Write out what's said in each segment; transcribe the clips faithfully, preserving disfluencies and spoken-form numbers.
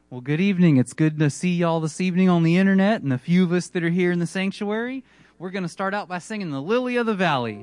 Well, good evening. It's good to see y'all this evening on the internet and the few of us that are here in the sanctuary. We're going to start out by singing the Lily of the Valley.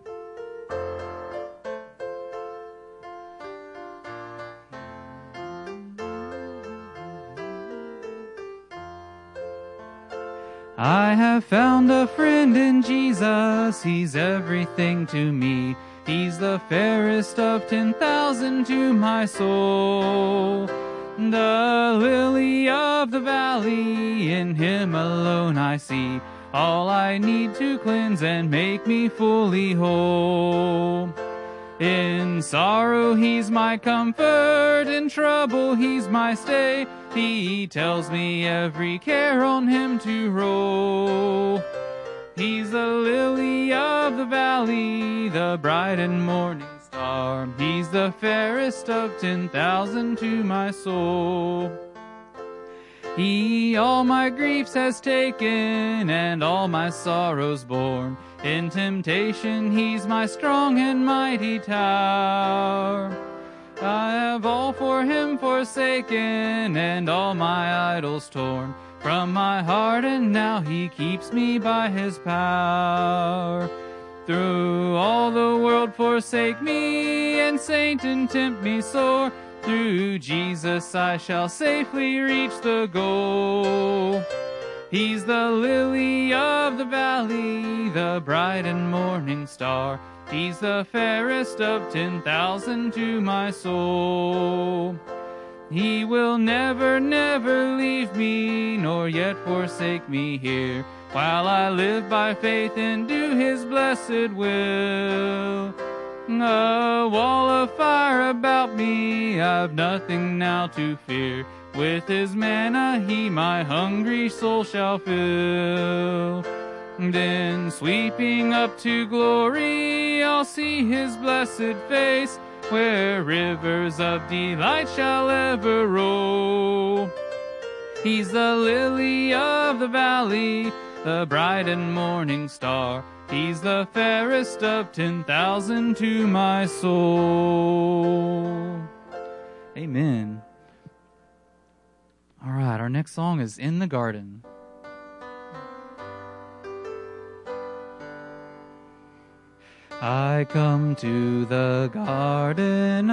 I have found a friend in Jesus, he's everything to me. He's the fairest of ten thousand to my soul. The lily of the valley, in him alone I see all I need to cleanse and make me fully whole. In sorrow he's my comfort, in trouble he's my stay. He tells me every care on him to roll. He's the lily of the valley, the bright and morning star. He's the fairest of ten thousand to my soul. He all my griefs has taken and all my sorrows borne. In temptation he's my strong and mighty tower. I have all for him forsaken and all my idols torn from my heart, and now he keeps me by his power. Through all the world forsake me, and Satan tempt me sore, through Jesus I shall safely reach the goal. He's the lily of the valley, the bright and morning star. He's the fairest of ten thousand to my soul. He will never, never leave me, nor yet forsake me here, while I live by faith and do his blessed will. A wall of fire about me, I've nothing now to fear. With his manna he my hungry soul shall fill. Then sweeping up to glory, I'll see his blessed face, where rivers of delight shall ever roll. He's the lily of the valley, the bright and morning star. He's the fairest of ten thousand to my soul. Amen. All right, our next song is In the Garden. I come to the garden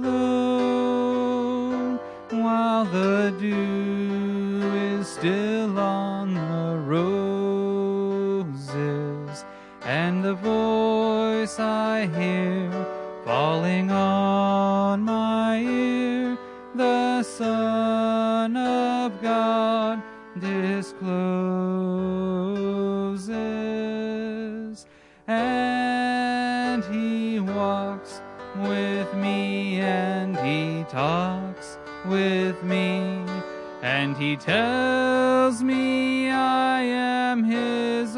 alone, while the dew is still on the roses, and the voice I hear falling on my ear, the Son of God discloses. And he walks with me, and he talks with me, and he tells me I am his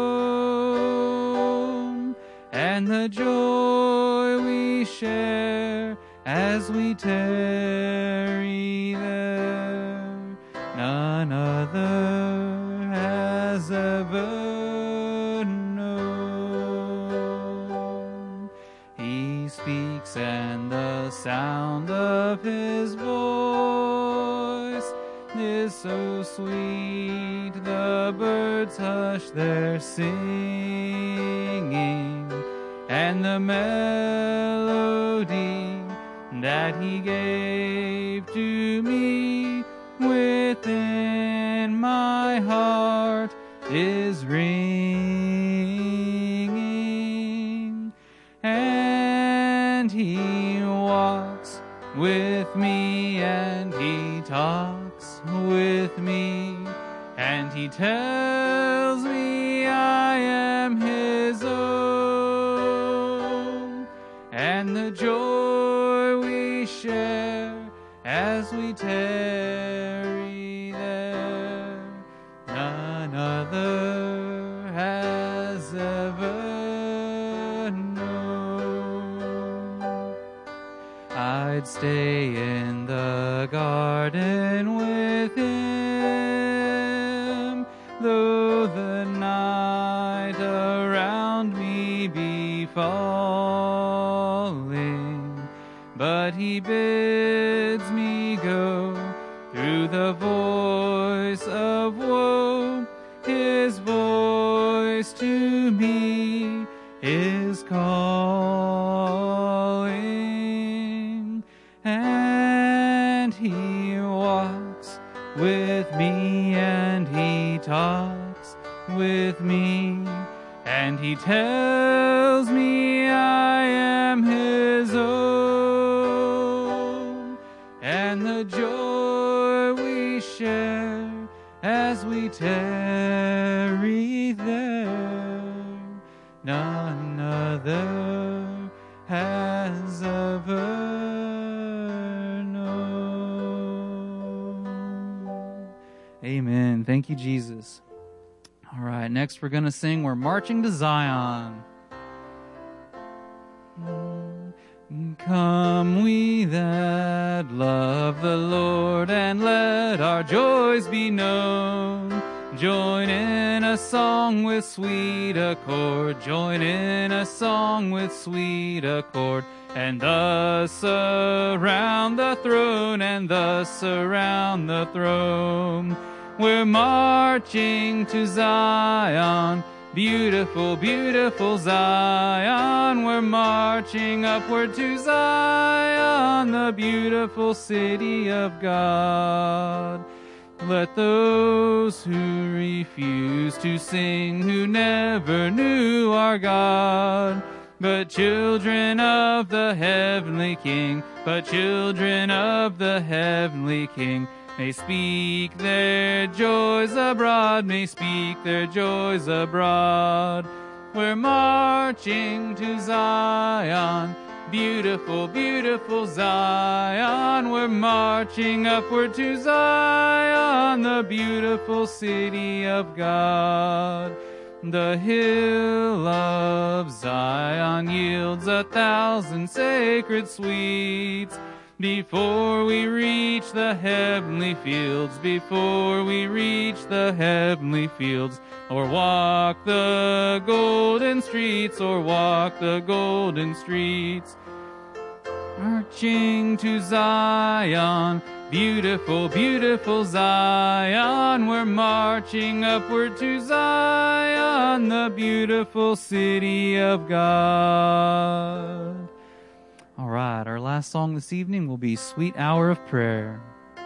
own. And the joy we share as we tarry there, none other has ever speaks, and the sound of his voice is so sweet, the birds hush their singing, and the melody that he gave to me within my heart is ringing. And he walks with me, and he talks with me, and he tells me I am his own. And the joy we share as we tarry there, none other has ever. I'd stay in the garden with him, though the night around me be falling. But he bids me go through the voice of woe, his voice to me is calling, and he walks with me, and he talks with me, and he tells me I am his own, and the joy we share as we tarry there, none other has ever known. Amen. Thank you, Jesus. All right, next we're going to sing We're Marching to Zion. Come we that love the Lord, and let our joys be known. Join in a song with sweet accord, join in a song with sweet accord, and thus around the throne, and thus around the throne. We're marching to Zion, beautiful, beautiful Zion. We're marching upward to Zion, the beautiful city of God. Let those who refuse to sing, who never knew our God, but children of the heavenly King, but children of the heavenly King, may speak their joys abroad, may speak their joys abroad. We're marching to Zion, beautiful, beautiful Zion. We're marching upward to Zion, the beautiful city of God. The hill of Zion yields a thousand sacred sweets. Before we reach the heavenly fields, before we reach the heavenly fields, or walk the golden streets, or walk the golden streets. Marching to Zion, beautiful, beautiful Zion. We're marching upward to Zion, the beautiful city of God. All right, our last song this evening will be Sweet Hour of Prayer.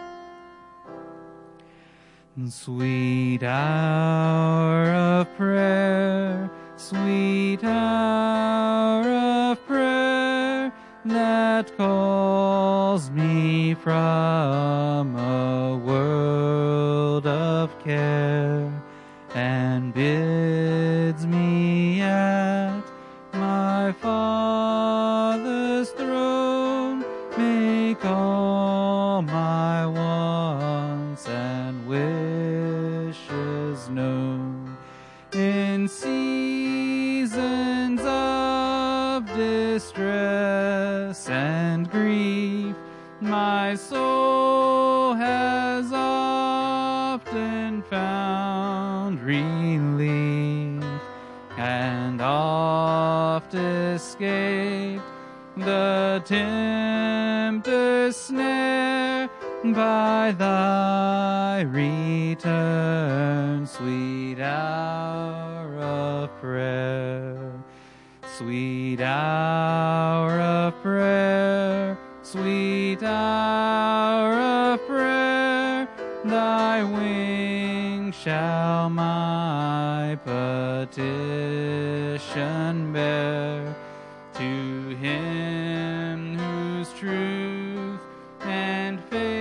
Sweet hour of prayer, sweet hour of prayer, that calls me from a world of care, and bids me at my Father's throne make all my wants and wishes known. In seasons of distress and grief, my soul has often found relief, and oft escaped the tempter's snare by thy return. Sweet hour of prayer, sweet hour of prayer, sweet hour of prayer, thy wings shall my petition bear. To him whose truth and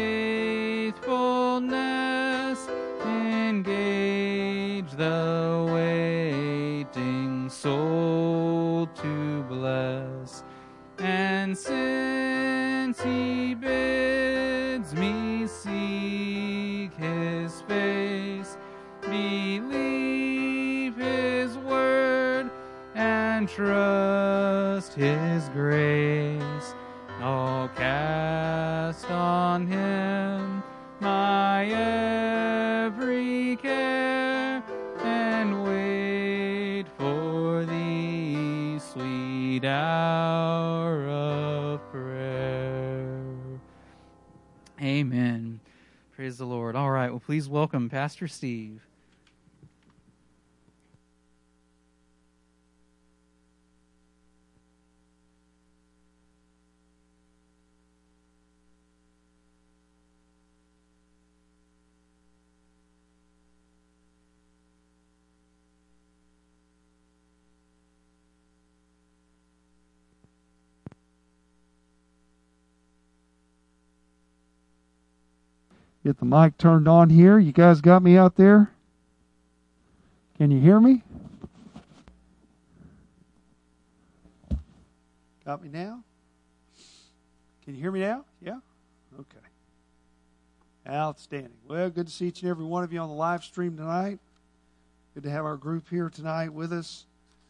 faithfulness engage the waiting soul to bless. And since he bids me seek his face, believe his word, and trust his grace, I'll cast on him my every care, and wait for thee, sweet hour of prayer. Amen. Praise the Lord. All right, well, please welcome Pastor Steve. Get the mic turned on here. You guys got me out there? Can you hear me? Got me now? Can you hear me now? Yeah? Okay. Outstanding. Well, good to see each and every one of you on the live stream tonight. Good to have our group here tonight with us.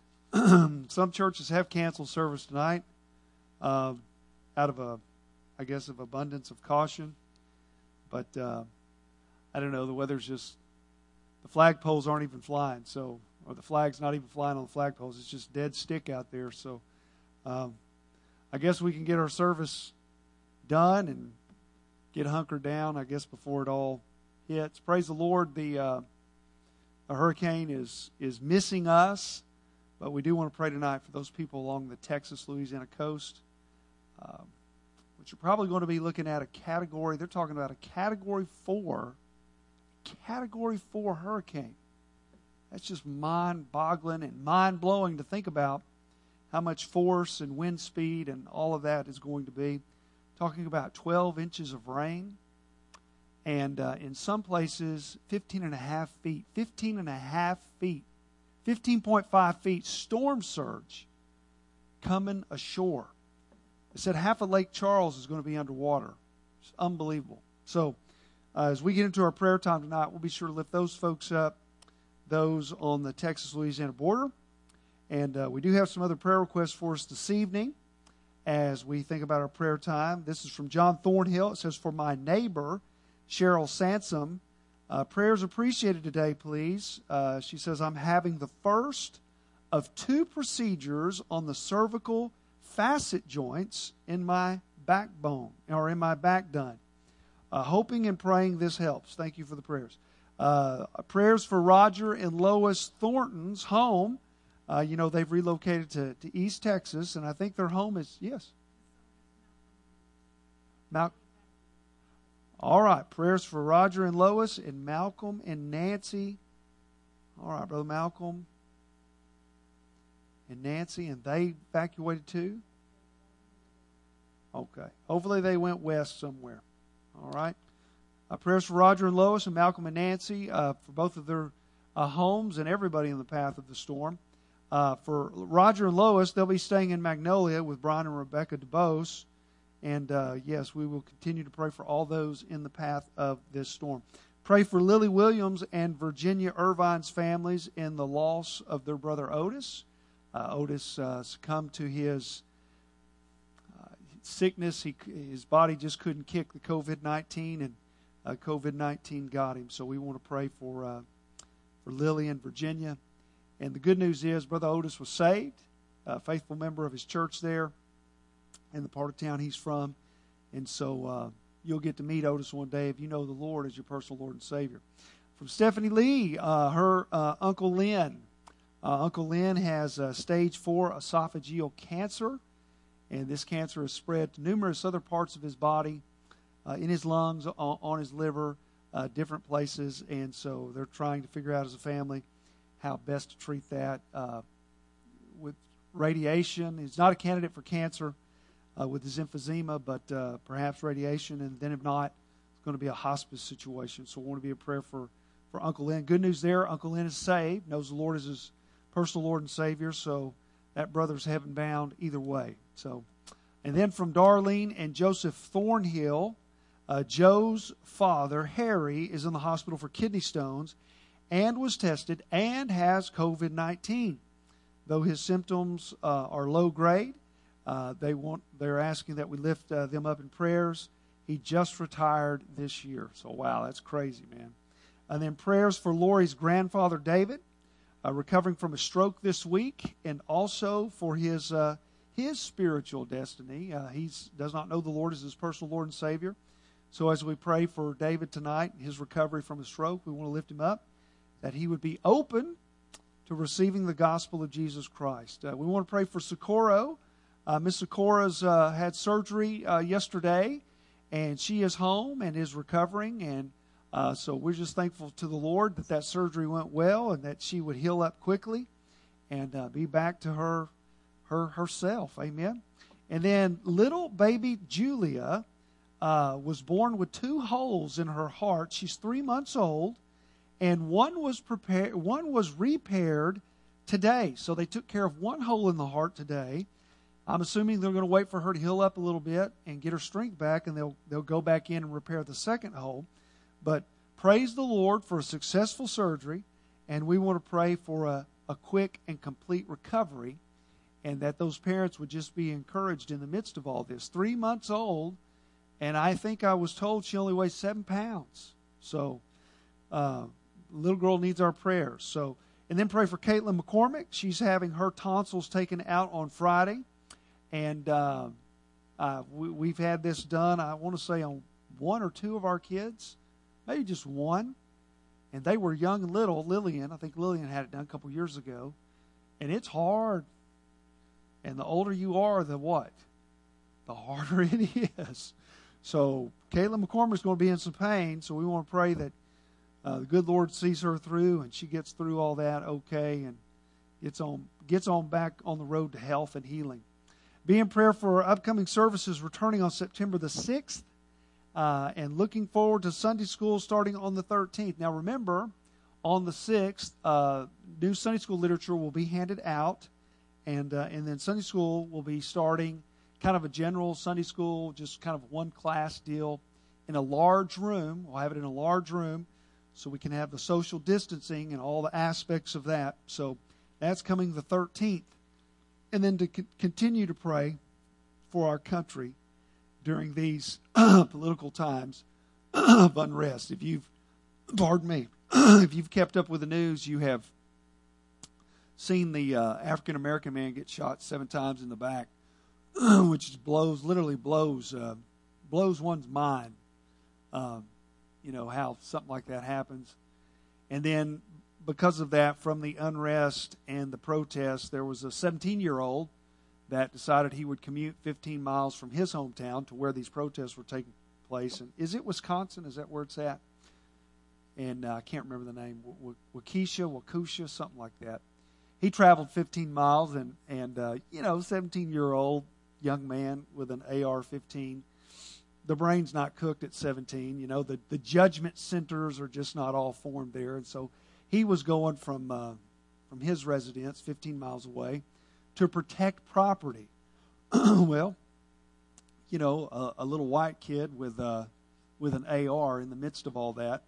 Some churches have canceled service tonight uh, out of a, I guess, of abundance of caution. But uh, I don't know, the weather's just, the flagpoles aren't even flying, so, or the flag's not even flying on the flagpoles. It's just dead stick out there. So um, I guess we can get our service done and get hunkered down, I guess, before it all hits. Praise the Lord, the, uh, the hurricane is, is missing us, but we do want to pray tonight for those people along the Texas-Louisiana coast. Um, But you're probably going to be looking at a category, they're talking about a category four, category four hurricane. That's just mind-boggling and mind-blowing to think about how much force and wind speed and all of that is going to be. Talking about twelve inches of rain, and uh, in some places, fifteen and a half feet. fifteen and a half feet. fifteen point five feet storm surge coming ashore. It said half of Lake Charles is going to be underwater. It's unbelievable. So uh, as we get into our prayer time tonight, we'll be sure to lift those folks up, those on the Texas-Louisiana border. And uh, we do have some other prayer requests for us this evening as we think about our prayer time. This is from John Thornhill. It says, for my neighbor, Cheryl Sansom, uh, prayers appreciated today, please. Uh, she says, I'm having the first of two procedures on the cervical facet joints in my backbone, or in my back done. Uh, hoping and praying this helps. Thank you for the prayers. Uh, prayers for Roger and Lois Thornton's home. Uh, you know, they've relocated to, to East Texas, and I think their home is, yes. Mal- All right, prayers for Roger and Lois and Malcolm and Nancy. All right, Brother Malcolm and Nancy, and they evacuated too? Okay. Hopefully they went west somewhere. All right. Uh, prayers for Roger and Lois and Malcolm and Nancy uh, for both of their uh, homes and everybody in the path of the storm. Uh, for Roger and Lois, they'll be staying in Magnolia with Brian and Rebecca DeBose. And uh, yes, we will continue to pray for all those in the path of this storm. Pray for Lily Williams and Virginia Irvine's families in the loss of their brother Otis. Uh, Otis uh, succumbed to his uh, sickness. He, his body just couldn't kick the covid nineteen, and uh, covid nineteen got him. So we want to pray for uh, for Lily and Virginia. And the good news is Brother Otis was saved, a faithful member of his church there in the part of town he's from. And so uh, you'll get to meet Otis one day if you know the Lord as your personal Lord and Savior. From Stephanie Lee, uh, her uh, Uncle Lynn. Uh, Uncle Lynn has uh, stage four esophageal cancer, and this cancer has spread to numerous other parts of his body, uh, in his lungs, on, on his liver, uh, different places. And so they're trying to figure out as a family how best to treat that uh, with radiation. He's not a candidate for cancer uh, with his emphysema, but uh, perhaps radiation. And then if not, it's going to be a hospice situation. So we want to be a prayer for, for Uncle Lynn. Good news there, Uncle Lynn is saved, knows the Lord is his personal Lord and Savior. So that brother's heaven bound either way. So, and then from Darlene and Joseph Thornhill, uh, Joe's father, Harry, is in the hospital for kidney stones and was tested and has covid nineteen. Though his symptoms uh, are low grade, uh, they want, they're asking that we lift uh, them up in prayers. He just retired this year. So, wow, that's crazy, man. And then prayers for Lori's grandfather, David, uh, recovering from a stroke this week, and also for his uh, his spiritual destiny. Uh, he does not know the Lord as his personal Lord and Savior. So as we pray for David tonight, his recovery from a stroke, we want to lift him up, that he would be open to receiving the gospel of Jesus Christ. Uh, we want to pray for Socorro. Uh, Miss Socorro's uh, had surgery uh, yesterday, and she is home and is recovering. And uh, so we're just thankful to the Lord that that surgery went well and that she would heal up quickly and uh, be back to her, her herself. Amen. And then little baby Julia uh, was born with two holes in her heart. She's three months old, and one was prepared. One was repaired today. So they took care of one hole in the heart today. I'm assuming they're going to wait for her to heal up a little bit and get her strength back, and they'll they'll go back in and repair the second hole. But praise the Lord for a successful surgery, and we want to pray for a, a quick and complete recovery, and that those parents would just be encouraged in the midst of all this. Three months old, and I think I was told she only weighs seven pounds. So, uh, little girl needs our prayers. So, and then pray for Caitlin McCormick. She's having her tonsils taken out on Friday. And uh, uh, we, we've had this done, I want to say, on one or two of our kids, maybe just one. And they were young and little. Lillian, I think Lillian had it done a couple years ago. And it's hard. And the older you are, the what? The harder it is. So Caitlin McCormick is going to be in some pain, so we want to pray that uh, the good Lord sees her through and she gets through all that okay and gets on, gets on back on the road to health and healing. Be in prayer for our upcoming services returning on September the sixth, uh, and looking forward to Sunday school starting on the thirteenth. Now remember, on the sixth, uh, new Sunday school literature will be handed out, and uh, and then Sunday school will be starting kind of a general Sunday school, just kind of one class deal in a large room. We'll have it in a large room so we can have the social distancing and all the aspects of that. So that's coming the thirteenth. And then to co- continue to pray for our country during these political times of unrest. If you've, pardon me, if you've kept up with the news, you have seen the uh, African-American man get shot seven times in the back, which blows, literally blows, uh, blows one's mind. Um, you know, how something like that happens. And then because of that, from the unrest and the protests, there was a seventeen-year-old that decided he would commute fifteen miles from his hometown to where these protests were taking place. And is it Wisconsin? Is that where it's at? And uh, I can't remember the name. Waukesha, Waukesha, something like that. He traveled fifteen miles, and, and uh, you know, seventeen-year-old young man with an A R fifteen. The brain's not cooked at seventeen. You know, the, the judgment centers are just not all formed there. And so he was going from uh, from his residence, fifteen miles away, to protect property. Well, you know, a, a little white kid with uh, with an A R in the midst of all that,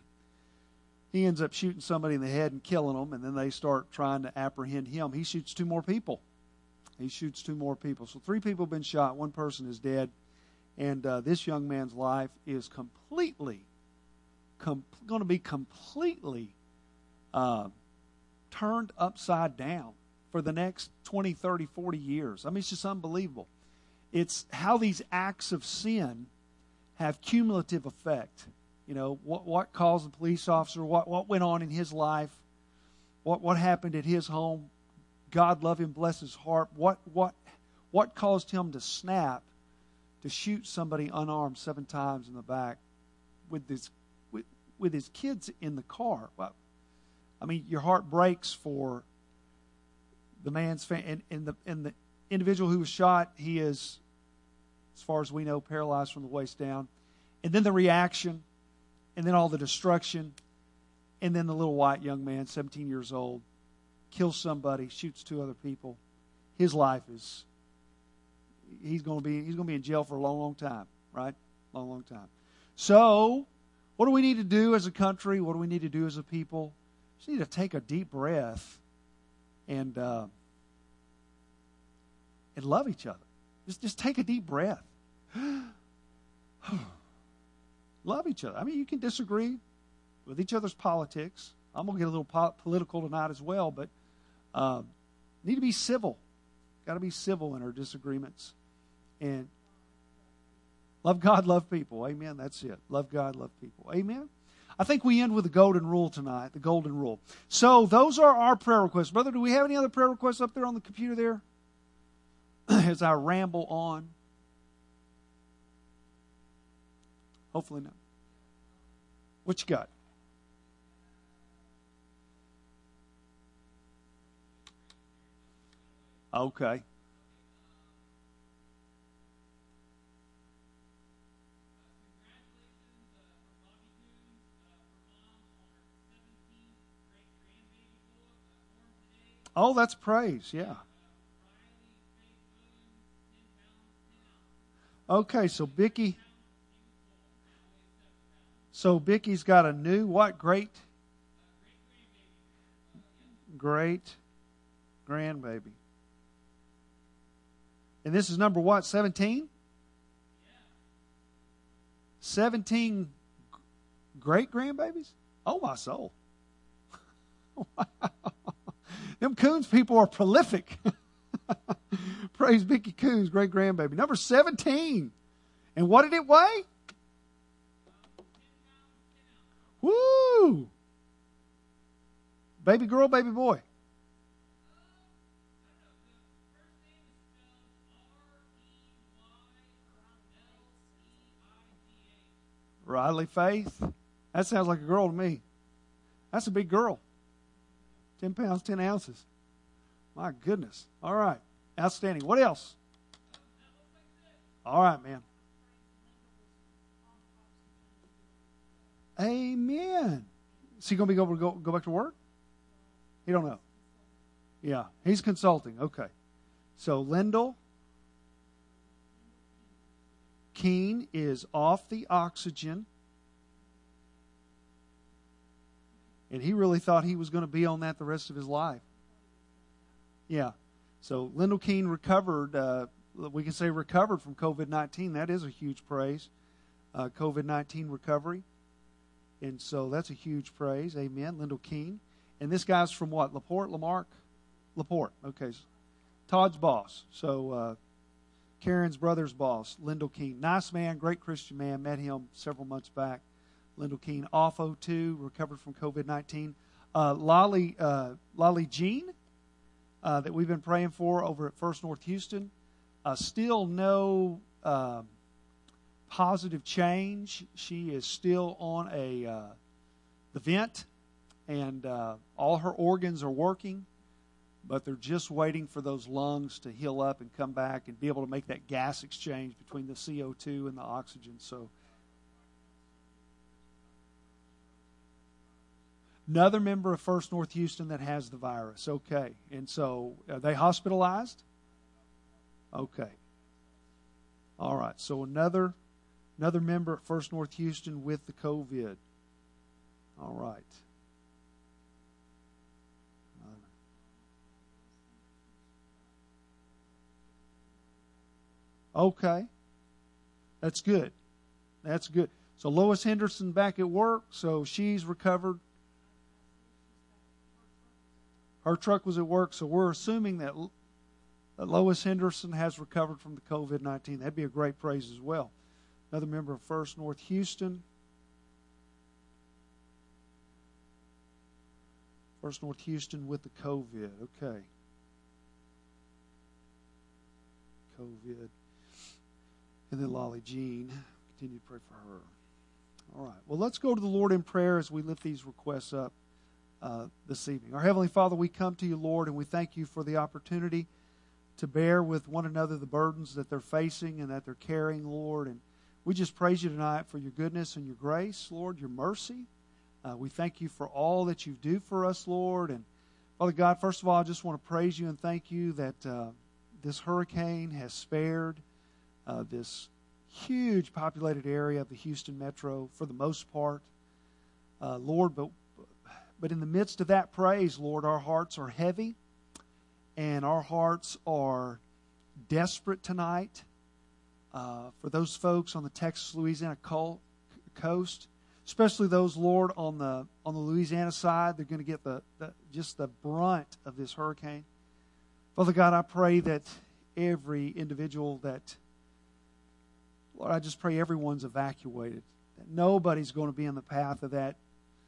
he ends up shooting somebody in the head and killing them, and then they start trying to apprehend him. He shoots two more people. He shoots two more people. So three people have been shot. One person is dead. And uh, this young man's life is completely, com- going to be completely uh, turned upside down for the next twenty, thirty, forty years. I mean, it's just unbelievable. It's how these acts of sin have cumulative effect. You know, what what caused the police officer, what, what went on in his life, what what happened at his home. God love him, bless his heart. What what what caused him to snap, to shoot somebody unarmed seven times in the back with his with, with his kids in the car? Well, I mean, your heart breaks for the man's fa- and, and the and the individual who was shot. He is, as far as we know, paralyzed from the waist down. And then the reaction, and then all the destruction, and then the little white young man, seventeen years old, kills somebody, shoots two other people. His life is, he's going to be he's going to be in jail for a long, long time, right? Long, long time. So, what do we need to do as a country? What do we need to do as a people? We just need to take a deep breath and uh, and love each other. Just just take a deep breath. Love each other. I mean, you can disagree with each other's politics. I'm going to get a little po- political tonight as well, but uh, need to be civil. Got to be civil in our disagreements. And Love God, love people. Amen. That's it. Love God, love people. Amen. I think we end with the golden rule tonight, the golden rule. So those are our prayer requests. Brother, do we have any other prayer requests up there on the computer there? As I ramble on. Hopefully not. What you got? Okay. Oh, that's praise, yeah. Okay, so Bicky, so Bicky's got a new what? Great, great grandbaby. And this is number what? Seventeen. Seventeen great grandbabies. Oh my soul! Wow. Them Coons people are prolific. Praise Bicky Coons, great grandbaby. Number seventeen. And what did it weigh? Woo! Baby girl, baby boy. Riley Faith. That sounds like a girl to me. That's a big girl. Ten pounds, ten ounces. My goodness. All right. Outstanding. What else? All right, man. Amen. Is he going to be able to go, go back to work? You don't know. Yeah. He's consulting. Okay. So, Lyndall Keene is off the oxygen. And he really thought he was going to be on that the rest of his life. Yeah. So Lyndall Keene recovered, uh, we can say recovered from covid nineteen. That is a huge praise. Uh, covid nineteen recovery. And so that's a huge praise. Amen. Lyndall Keene. And this guy's from what? LaPorte? Lamarck? LaPorte. Okay. Todd's boss. So uh, Karen's brother's boss, Lyndall Keene. Nice man, great Christian man. Met him several months back. Lyndall Keene, off O two, recovered from covid nineteen. Uh, Lolly, uh, Lolly Jean, uh, that we've been praying for over at First North Houston. Uh, still no uh, positive change. She is still on a uh, the vent, and uh, all her organs are working, but they're just waiting for those lungs to heal up and come back and be able to make that gas exchange between the C O two and the oxygen. So. Another member of First North Houston that has the virus. Okay. And so, are they hospitalized? Okay. All right. So, another another member at First North Houston with the COVID. All right. Okay. That's good. That's good. So, Lois Henderson back at work. So, she's recovered. Her truck was at work, so we're assuming that, that Lois Henderson has recovered from the covid nineteen. That'd be a great praise as well. Another member of First North Houston. First North Houston with the COVID. Okay. COVID. And then Lolly Jean. Continue to pray for her. All right. Well, let's go to the Lord in prayer as we lift these requests up. Uh, this evening. Our Heavenly Father, we come to you, Lord, and we thank you for the opportunity to bear with one another the burdens that they're facing and that they're carrying, Lord. And we just praise you tonight for your goodness and your grace, Lord, your mercy. Uh, we thank you for all that you do for us, Lord. And Father God, first of all, I just want to praise you and thank you that uh, this hurricane has spared uh, this huge populated area of the Houston metro for the most part. Uh, Lord, but But in the midst of that praise, Lord, our hearts are heavy and our hearts are desperate tonight uh, for those folks on the Texas-Louisiana coast, especially those, Lord, on the on the Louisiana side. They're going to get the, the just the brunt of this hurricane. Father God, I pray that every individual that Lord, I just pray everyone's evacuated, that nobody's going to be in the path of that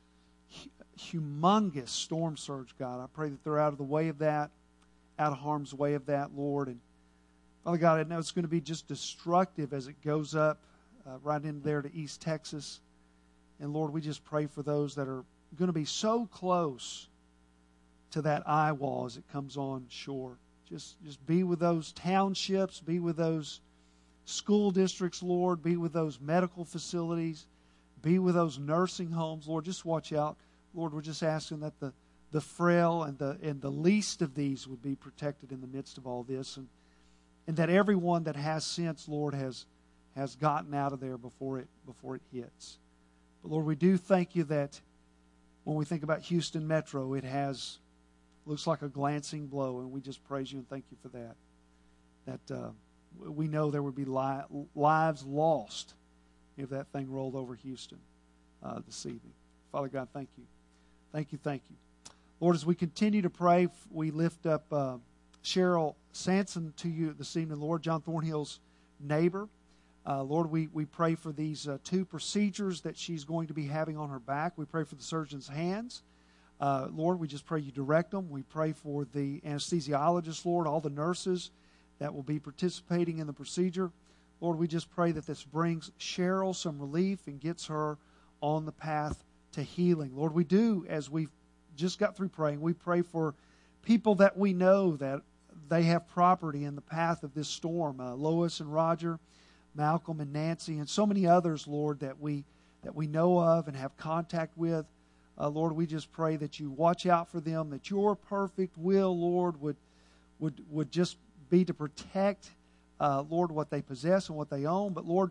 humongous storm surge, God. I pray that they're out of the way of that, out of harm's way of that, Lord. And Father God, I know it's going to be just destructive as it goes up uh, right in there to East Texas. And Lord, we just pray for those that are going to be so close to that eye wall as it comes on shore. Just, just be with those townships, be with those school districts, Lord, be with those medical facilities, be with those nursing homes, Lord. Just watch out. Lord, we're just asking that the, the frail and the and the least of these would be protected in the midst of all this, and and that everyone that has sense, Lord, has has gotten out of there before it before it hits. But Lord, we do thank you that when we think about Houston Metro, it has looks like a glancing blow, and we just praise you and thank you for that. That uh, we know there would be li- lives lost if that thing rolled over Houston uh, this evening. Father God, thank you. Thank you, thank you. Lord, as we continue to pray, we lift up uh, Cheryl Sanson to you this evening, Lord, John Thornhill's neighbor. Uh, Lord, we, we pray for these uh, two procedures that she's going to be having on her back. We pray for the surgeon's hands. Uh, Lord, we just pray you direct them. We pray for the anesthesiologist, Lord, all the nurses that will be participating in the procedure. Lord, we just pray that this brings Cheryl some relief and gets her on the path to healing. Lord, we do, as we've just got through praying, we pray for people that we know that they have property in the path of this storm. Uh, Lois and Roger, Malcolm and Nancy, and so many others, Lord, that we that we know of and have contact with. Uh, Lord, we just pray that you watch out for them, that your perfect will, Lord, would would would just be to protect, uh, Lord, what they possess and what they own. But Lord,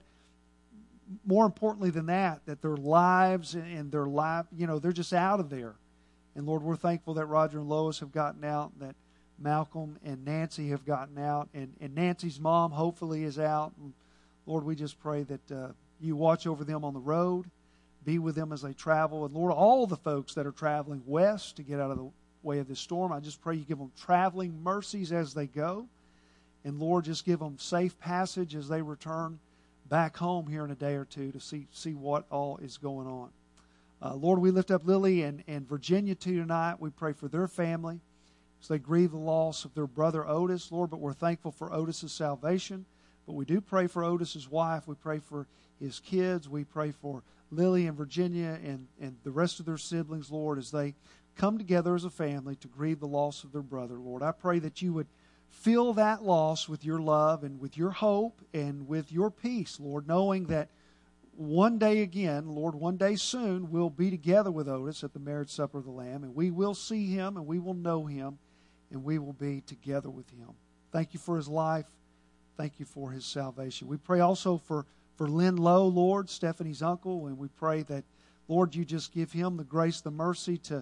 more importantly than that, that their lives and their life, you know, they're just out of there. And Lord, we're thankful that Roger and Lois have gotten out, and that Malcolm and Nancy have gotten out, and, and Nancy's mom hopefully is out. And Lord, we just pray that uh, you watch over them on the road, be with them as they travel. And Lord, all the folks that are traveling west to get out of the way of this storm, I just pray you give them traveling mercies as they go. And Lord, just give them safe passage as they return back home here in a day or two to see see what all is going on. Uh, Lord, we lift up Lily and, and Virginia to you tonight. We pray for their family as they grieve the loss of their brother Otis, Lord, but we're thankful for Otis's salvation. But we do pray for Otis's wife. We pray for his kids. We pray for Lily and Virginia and, and the rest of their siblings, Lord, as they come together as a family to grieve the loss of their brother, Lord. I pray that you would fill that loss with your love and with your hope and with your peace, Lord, knowing that one day again, Lord, one day soon, we'll be together with Otis at the marriage supper of the Lamb, and we will see him and we will know him and we will be together with him. Thank you for his life. Thank you for his salvation. We pray also for, for Lynn Lowe, Lord, Stephanie's uncle, and we pray that, Lord, you just give him the grace, the mercy to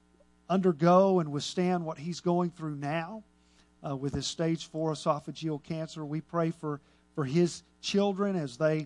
undergo and withstand what he's going through now uh, with his stage four esophageal cancer. We pray for, for his children as they,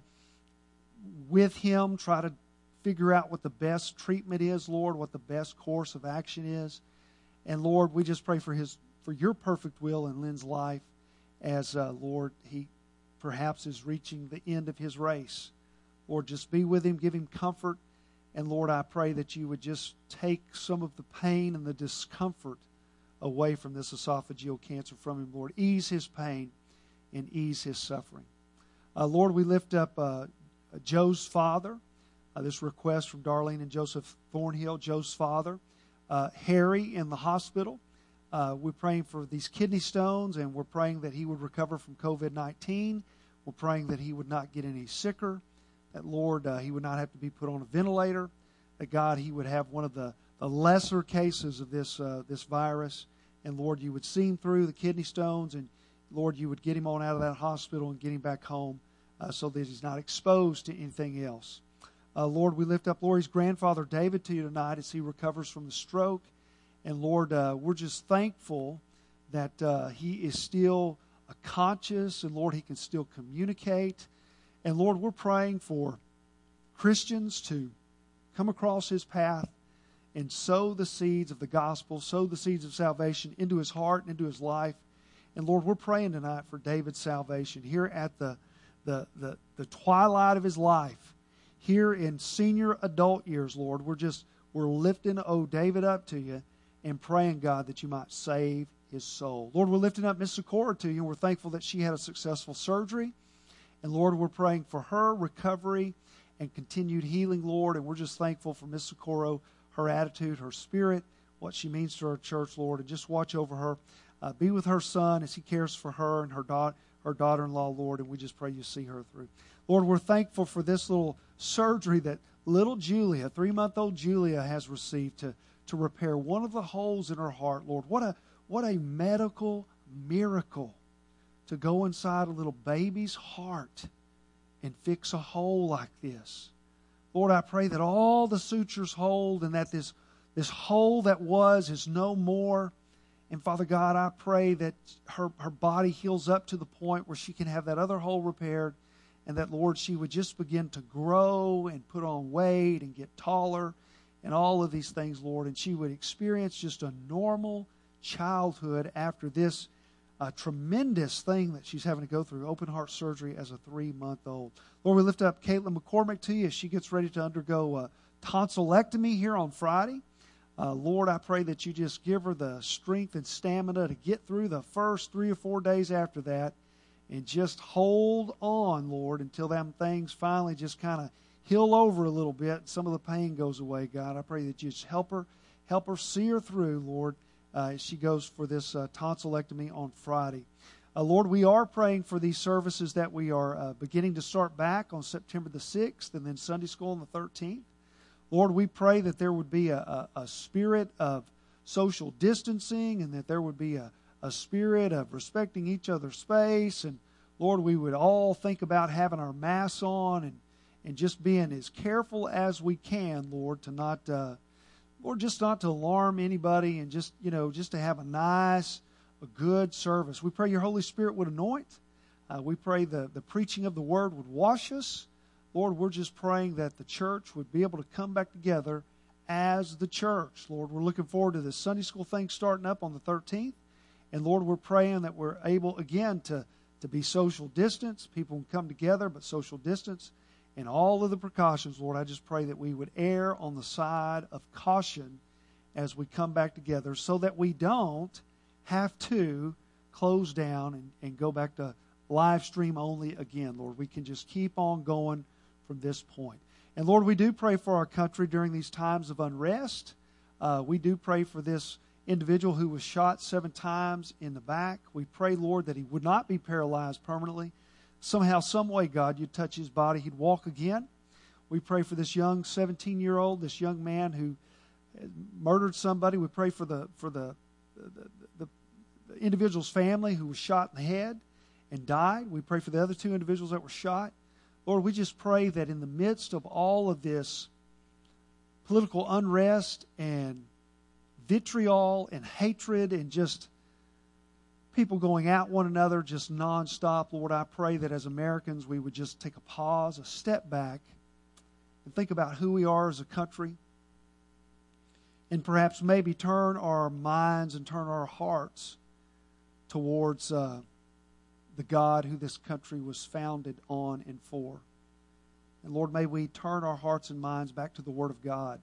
with him, try to figure out what the best treatment is, Lord, what the best course of action is. And Lord, we just pray for his for your perfect will in Lynn's life as, uh, Lord, he perhaps is reaching the end of his race. Lord, just be with him, give him comfort. And Lord, I pray that you would just take some of the pain and the discomfort away from this esophageal cancer from him, Lord. Ease his pain and ease his suffering. Uh, Lord, we lift up uh, Joe's father, uh, this request from Darlene and Joseph Thornhill, Joe's father, uh, Harry in the hospital. Uh, we're praying for these kidney stones, and we're praying that he would recover from covid nineteen. We're praying that he would not get any sicker, that, Lord, uh, he would not have to be put on a ventilator, that, God, he would have one of the, the lesser cases of this uh, this virus. And, Lord, you would see him through the kidney stones, and, Lord, you would get him on out of that hospital and get him back home uh, so that he's not exposed to anything else. Uh, Lord, we lift up Lori's grandfather, David, to you tonight as he recovers from the stroke. And, Lord, uh, we're just thankful that uh, he is still uh, conscious, and, Lord, he can still communicate. And, Lord, we're praying for Christians to come across his path and sow the seeds of the gospel, sow the seeds of salvation into his heart and into his life. And, Lord, we're praying tonight for David's salvation here at the, the, the, the twilight of his life. Here in senior adult years, Lord, we're just, we're lifting, oh, David up to you and praying, God, that you might save his soul. Lord, we're lifting up Miss Sikora to you, and we're thankful that she had a successful surgery. And Lord, we're praying for her recovery and continued healing, Lord. And we're just thankful for Miss Sikora, her attitude, her spirit, what she means to our church, Lord. And just watch over her. Uh, be with her son as he cares for her and her, da- her daughter-in-law, Lord. And we just pray you see her through. Lord, we're thankful for this little surgery that little Julia, three-month-old Julia, has received to, to repair one of the holes in her heart, Lord. What a, what a medical miracle to go inside a little baby's heart and fix a hole like this. Lord, I pray that all the sutures hold and that this, this hole that was is no more. And Father God, I pray that her, her body heals up to the point where she can have that other hole repaired, and that, Lord, she would just begin to grow and put on weight and get taller and all of these things, Lord. And she would experience just a normal childhood after this a tremendous thing that she's having to go through, open heart surgery as a three-month-old. Lord, we lift up Caitlin McCormick to you as she gets ready to undergo a tonsillectomy here on Friday. Uh, Lord, I pray that you just give her the strength and stamina to get through the first three or four days after that and just hold on, Lord, until them things finally just kind of heal over a little bit and some of the pain goes away, God. I pray that you just help her, help her see her through, Lord, Uh, as she goes for this uh, tonsillectomy on Friday. Uh, Lord, we are praying for these services that we are uh, beginning to start back on September the sixth and then Sunday school on the thirteenth. Lord, we pray that there would be a, a, a spirit of social distancing and that there would be a, a spirit of respecting each other's space. And Lord, we would all think about having our masks on and, and just being as careful as we can, Lord, to not... Uh, Lord, just not to alarm anybody and just, you know, just to have a nice, a good service. We pray your Holy Spirit would anoint. Uh, we pray the, the preaching of the Word would wash us. Lord, we're just praying that the church would be able to come back together as the church. Lord, we're looking forward to this Sunday school thing starting up on the thirteenth. And Lord, we're praying that we're able, again, to, to be social distance. People can come together, but social distance. And all of the precautions, Lord, I just pray that we would err on the side of caution as we come back together so that we don't have to close down and, and go back to live stream only again, Lord. We can just keep on going from this point. And Lord, we do pray for our country during these times of unrest. Uh, we do pray for this individual who was shot seven times in the back. We pray, Lord, that he would not be paralyzed permanently. Somehow, some way, God, you'd touch his body, he'd walk again. We pray for this young seventeen-year-old, this young man who murdered somebody. We pray for the for the the, the the individual's family who was shot in the head and died. We pray for the other two individuals that were shot. Lord, we just pray that in the midst of all of this political unrest and vitriol and hatred and just people going at one another just nonstop, Lord, I pray that as Americans we would just take a pause, a step back, and think about who we are as a country, and perhaps maybe turn our minds and turn our hearts towards uh, the God who this country was founded on and for. And Lord, may we turn our hearts and minds back to the Word of God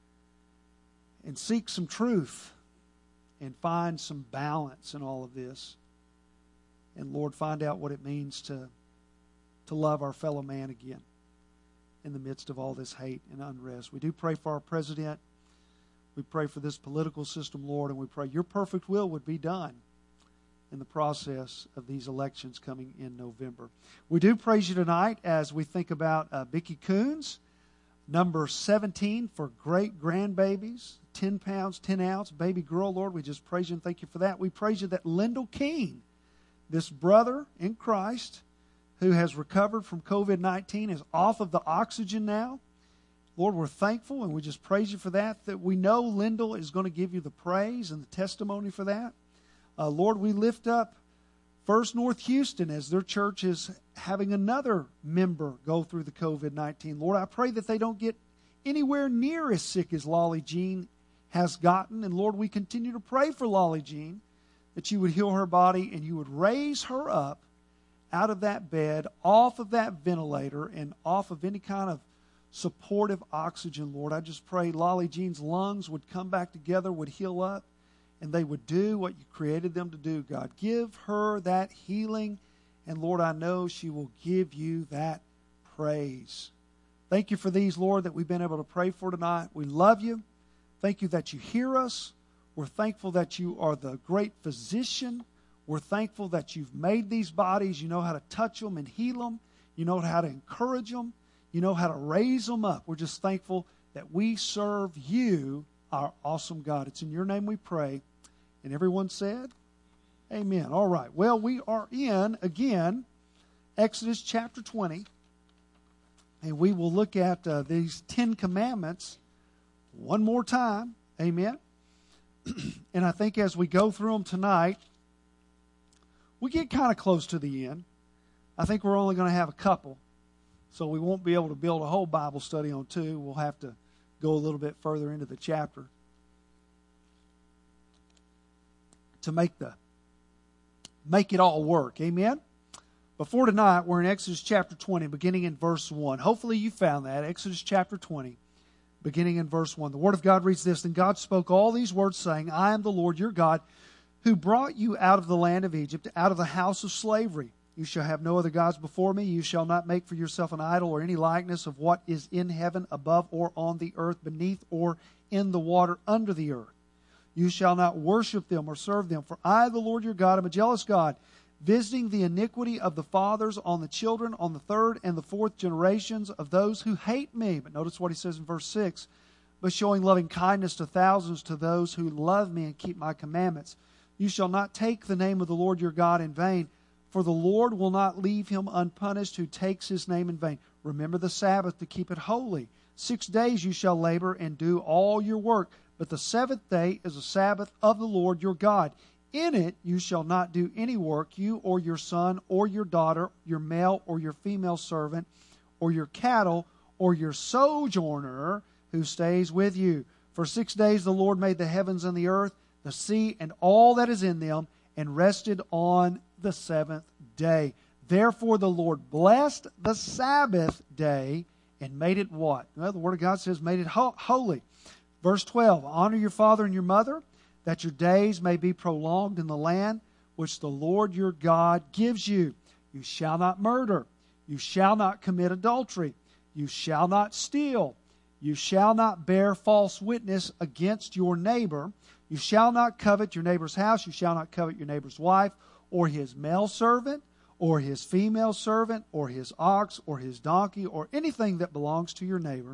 and seek some truth and find some balance in all of this. And Lord, find out what it means to, to love our fellow man again in the midst of all this hate and unrest. We do pray for our president. We pray for this political system, Lord, and we pray your perfect will would be done in the process of these elections coming in November. We do praise you tonight as we think about uh, Vicki Coons, number seventeen for great grandbabies. ten pounds, ten ounce baby girl, Lord. We just praise you and thank you for that. We praise you that Lyndall Keene, this brother in Christ who has recovered from covid nineteen, is off of the oxygen now. Lord, we're thankful and we just praise you for that, that we know Lyndall is going to give you the praise and the testimony for that. Uh, Lord, we lift up First North Houston as their church is having another member go through the covid nineteen. Lord, I pray that they don't get anywhere near as sick as Lolly Jean has gotten. And Lord, we continue to pray for Lolly Jean that you would heal her body and you would raise her up out of that bed, off of that ventilator, and off of any kind of supportive oxygen, Lord. I just pray Lolly Jean's lungs would come back together, would heal up, and they would do what you created them to do, God. Give her that healing, and Lord, I know she will give you that praise. Thank you for these, Lord, that we've been able to pray for tonight. We love you. Thank you that you hear us. We're thankful that you are the great physician. We're thankful that you've made these bodies. You know how to touch them and heal them. You know how to encourage them. You know how to raise them up. We're just thankful that we serve you, our awesome God. It's in your name we pray. And everyone said, amen. All right. Well, we are in, again, Exodus chapter twenty. And we will look at uh, these Ten Commandments one more time. Amen. And I think as we go through them tonight, we get kind of close to the end. I think we're only going to have a couple. So we won't be able to build a whole Bible study on two. We'll have to go a little bit further into the chapter to make the make it all work. Amen? Before tonight, we're in Exodus chapter twenty, beginning in verse one. Hopefully you found that. Exodus chapter twenty, beginning in verse one. The Word of God reads this, "Then God spoke all these words, saying, I am the Lord your God, who brought you out of the land of Egypt, out of the house of slavery. You shall have no other gods before me. You shall not make for yourself an idol or any likeness of what is in heaven above or on the earth beneath or in the water under the earth. You shall not worship them or serve them. For I, the Lord your God, am a jealous God, visiting the iniquity of the fathers on the children, on the third and the fourth generations of those who hate me." But notice what he says in verse six. "But showing loving kindness to thousands, to those who love me and keep my commandments. You shall not take the name of the Lord your God in vain. For the Lord will not leave him unpunished who takes his name in vain. Remember the Sabbath to keep it holy. Six days you shall labor and do all your work. But the seventh day is a Sabbath of the Lord your God. In it you shall not do any work, you or your son or your daughter, your male or your female servant, or your cattle, or your sojourner who stays with you. For six days the Lord made the heavens and the earth, the sea, and all that is in them, and rested on the seventh day. Therefore the Lord blessed the Sabbath day and made it what?" Well, the Word of God says made it ho- holy. Verse twelve, "Honor your father and your mother, that your days may be prolonged in the land which the Lord your God gives you. You shall not murder. You shall not commit adultery. You shall not steal. You shall not bear false witness against your neighbor. You shall not covet your neighbor's house. You shall not covet your neighbor's wife, or his male servant, or his female servant, or his ox, or his donkey, or anything that belongs to your neighbor."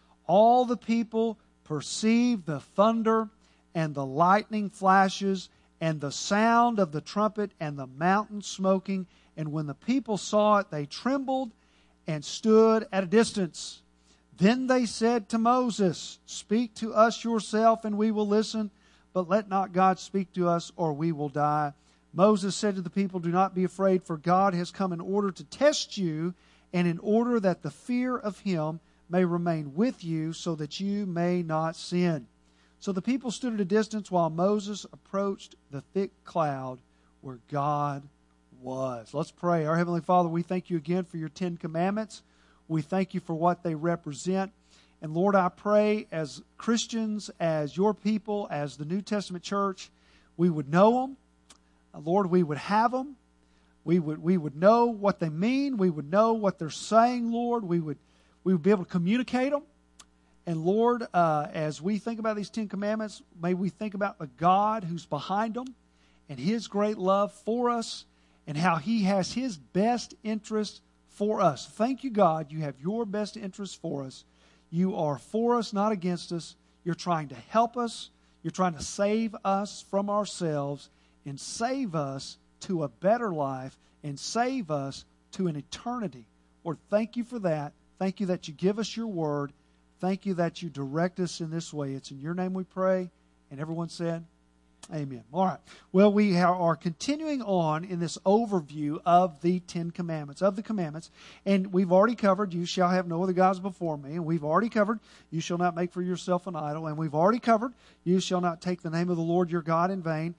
All the people perceived the thunder and the lightning flashes and the sound of the trumpet and the mountain smoking. And when the people saw it, they trembled and stood at a distance. Then they said to Moses, "Speak to us yourself, and we will listen. But let not God speak to us, or we will die." Moses said to the people, "Do not be afraid, for God has come in order to test you, and in order that the fear of him may remain with you, so that you may not sin." So the people stood at a distance while Moses approached the thick cloud where God was. Let's pray. Our Heavenly Father, we thank you again for your Ten Commandments. We thank you for what they represent. And Lord, I pray as Christians, as your people, as the New Testament church, we would know them. Lord, we would have them. We would we would know what they mean. We would know what they're saying, Lord. We would we would be able to communicate them. And Lord, uh, as we think about these Ten Commandments, may we think about the God who's behind them and his great love for us and how he has his best interest for us. Thank you, God. You have your best interest for us. You are for us, not against us. You're trying to help us. You're trying to save us from ourselves and save us to a better life and save us to an eternity. Lord, thank you for that. Thank you that you give us your word. Thank you that you direct us in this way. It's in your name we pray. And everyone said, amen. All right. Well, we are continuing on in this overview of the Ten Commandments, of the commandments. And we've already covered, you shall have no other gods before me. And we've already covered, you shall not make for yourself an idol. And we've already covered, you shall not take the name of the Lord your God in vain.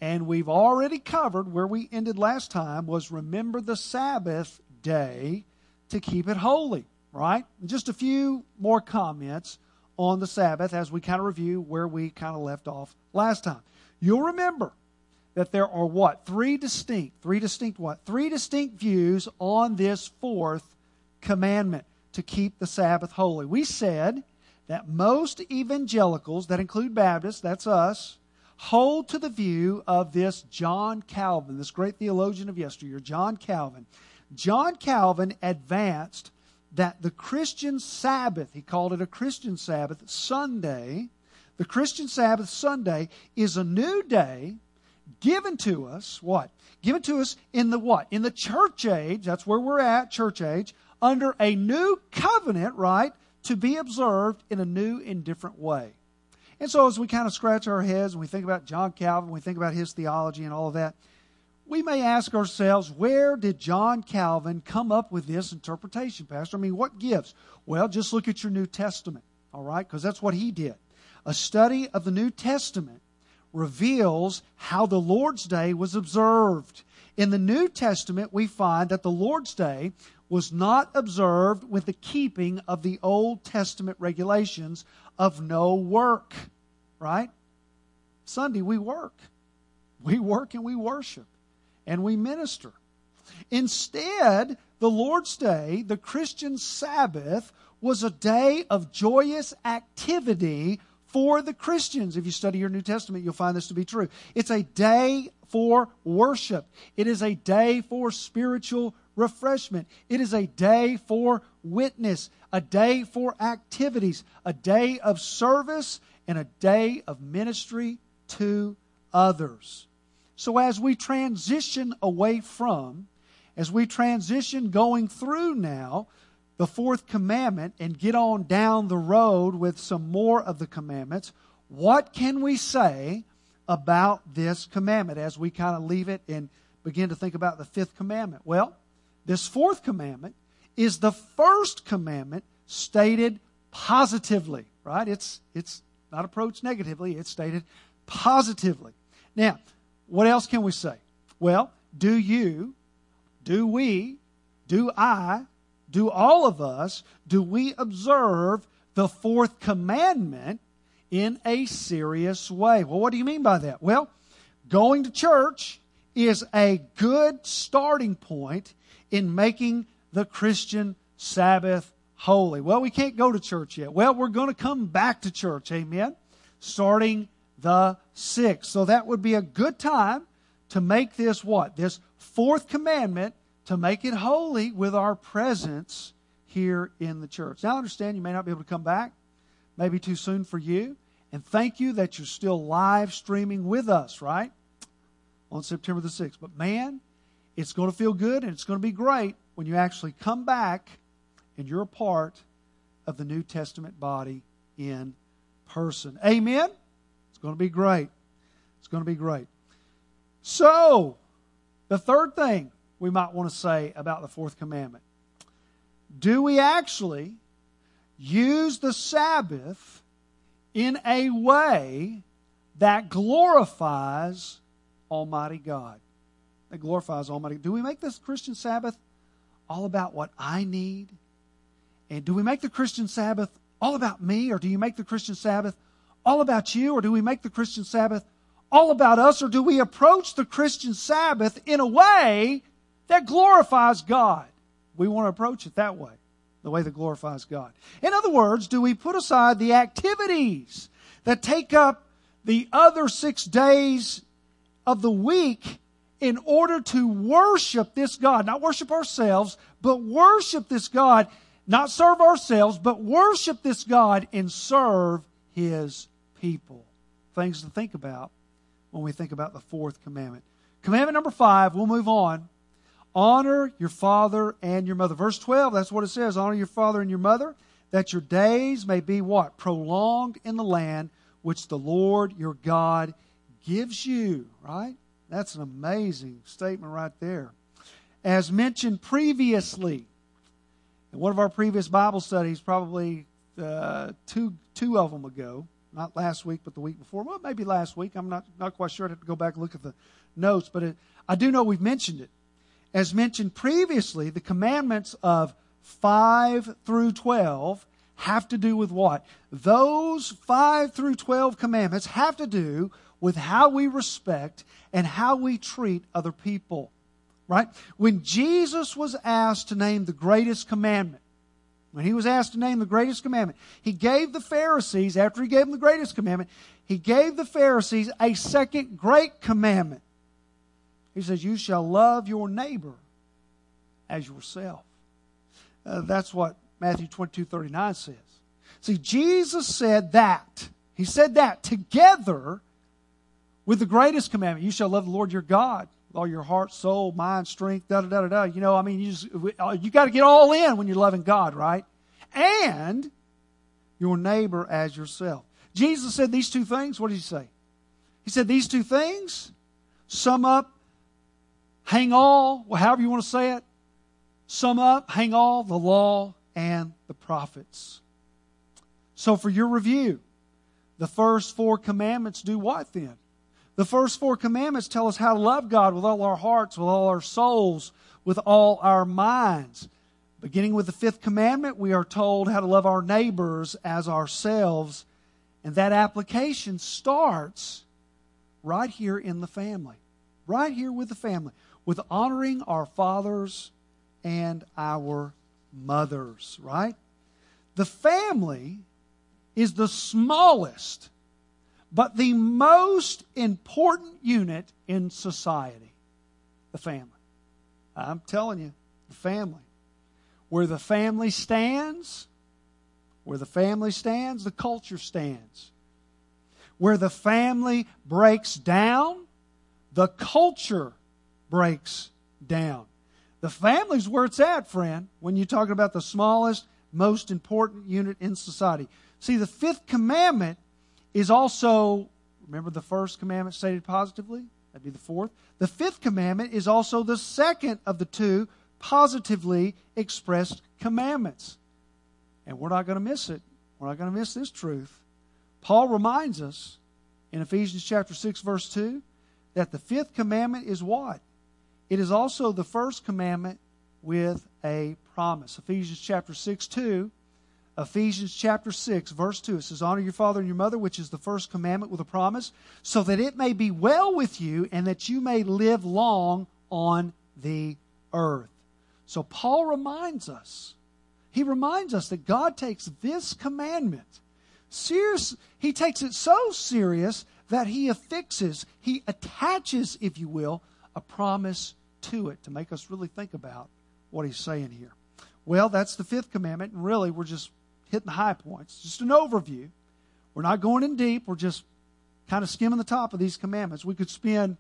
And we've already covered where we ended last time was remember the Sabbath day to keep it holy, right? And just a few more comments on the Sabbath as we kind of review where we kind of left off last time. You'll remember that there are what? Three distinct, three distinct what? Three distinct views on this fourth commandment to keep the Sabbath holy. We said that most evangelicals, that include Baptists, that's us, hold to the view of this John Calvin, this great theologian of yesteryear, John Calvin. John Calvin advanced that the Christian Sabbath, he called it a Christian Sabbath, Sunday, the Christian Sabbath Sunday is a new day given to us, what? Given to us in the what? In the church age, that's where we're at, church age, under a new covenant, right, to be observed in a new and different way. And so as we kind of scratch our heads and we think about John Calvin, we think about his theology and all of that, we may ask ourselves, where did John Calvin come up with this interpretation, Pastor? I mean, what gives? Well, just look at your New Testament, all right, because that's what he did. A study of the New Testament reveals how the Lord's Day was observed. In the New Testament, we find that the Lord's Day was not observed with the keeping of the Old Testament regulations of no work, right? Sunday, we work. We work and we worship and we minister. Instead, the Lord's Day, the Christian Sabbath, was a day of joyous activity for the Christians. If you study your New Testament, you'll find this to be true. It's a day for worship. It is a day for spiritual refreshment. It is a day for witness, a day for activities, a day of service, and a day of ministry to others. So as we transition away from, as we transition going through now the fourth commandment and get on down the road with some more of the commandments, what can we say about this commandment as we kind of leave it and begin to think about the fifth commandment? Well, this fourth commandment is the first commandment stated positively, right? It's, it's not approached negatively, it's stated positively. Now, what else can we say? Well, do you, do we, do I, do all of us, do we observe the fourth commandment in a serious way? Well, what do you mean by that? Well, going to church is a good starting point in making the Christian Sabbath holy. Well, we can't go to church yet. Well, we're going to come back to church, amen, starting the sixth. So that would be a good time to make this what? This fourth commandment, to make it holy with our presence here in the church. Now, I understand you may not be able to come back. Maybe too soon for you. And thank you that you're still live streaming with us, right? On September the sixth. But man, it's going to feel good and it's going to be great when you actually come back and you're a part of the New Testament body in person. Amen? It's going to be great. It's going to be great. So, the third thing we might want to say about the fourth commandment. Do we actually use the Sabbath in a way that glorifies Almighty God? That glorifies Almighty God. Do we make this Christian Sabbath all about what I need? And do we make the Christian Sabbath all about me? Or do you make the Christian Sabbath all about you? Or do we make the Christian Sabbath all about us? Or do we approach the Christian Sabbath in a way that glorifies God? We want to approach it that way, the way that glorifies God. In other words, do we put aside the activities that take up the other six days of the week in order to worship this God? Not worship ourselves, but worship this God. Not serve ourselves, but worship this God and serve His people. Things to think about when we think about the fourth commandment. Commandment number five, we'll move on. Honor your father and your mother. Verse twelve, that's what it says. Honor your father and your mother, that your days may be what? Prolonged in the land which the Lord your God gives you. Right? That's an amazing statement right there. As mentioned previously, in one of our previous Bible studies, probably uh, two, two of them ago, not last week, but the week before. Well, maybe last week. I'm not, not quite sure. I'd have to go back and look at the notes. But it, I do know we've mentioned it. As mentioned previously, the commandments of five through twelve have to do with what? Those five through twelve commandments have to do with how we respect and how we treat other people. Right? When Jesus was asked to name the greatest commandment, when he was asked to name the greatest commandment, he gave the Pharisees, after he gave them the greatest commandment, he gave the Pharisees a second great commandment. He says, you shall love your neighbor as yourself. Uh, that's what Matthew twenty-two thirty-nine says. See, Jesus said that. He said that together with the greatest commandment. You shall love the Lord your God with all your heart, soul, mind, strength, da da da da da. You know, I mean, you just, you got to get all in when you're loving God, right? And your neighbor as yourself. Jesus said these two things. What did he say? He said these two things sum up, hang all, well, however you want to say it, sum up, hang all, the law and the prophets. So for your review, the first four commandments do what then? The first four commandments tell us how to love God with all our hearts, with all our souls, with all our minds. Beginning with the fifth commandment, we are told how to love our neighbors as ourselves. And that application starts right here in the family. Right here with the family. With honoring our fathers and our mothers, right? The family is the smallest but the most important unit in society. The family. I'm telling you, the family. Where the family stands, where the family stands, the culture stands. Where the family breaks down, the culture breaks down. The family's where it's at, friend, when you're talking about the smallest, most important unit in society. See, the fifth commandment is also, remember the first commandment stated positively? That'd be the fourth. The fifth commandment is also the second of the two positively expressed commandments. And we're not going to miss it. We're not going to miss this truth. Paul reminds us in Ephesians chapter six, verse two, that the fifth commandment is what? It is also the first commandment with a promise. Ephesians chapter six, two. Ephesians chapter six, verse two. It says, honor your father and your mother, which is the first commandment with a promise, so that it may be well with you and that you may live long on the earth. So Paul reminds us, he reminds us that God takes this commandment serious. He takes it so serious that he affixes, he attaches, if you will, a promise to it to make us really think about what he's saying here. Well, that's the fifth commandment, and really we're just hitting the high points. Just an overview. We're not going in deep. We're just kind of skimming the top of these commandments. We could spend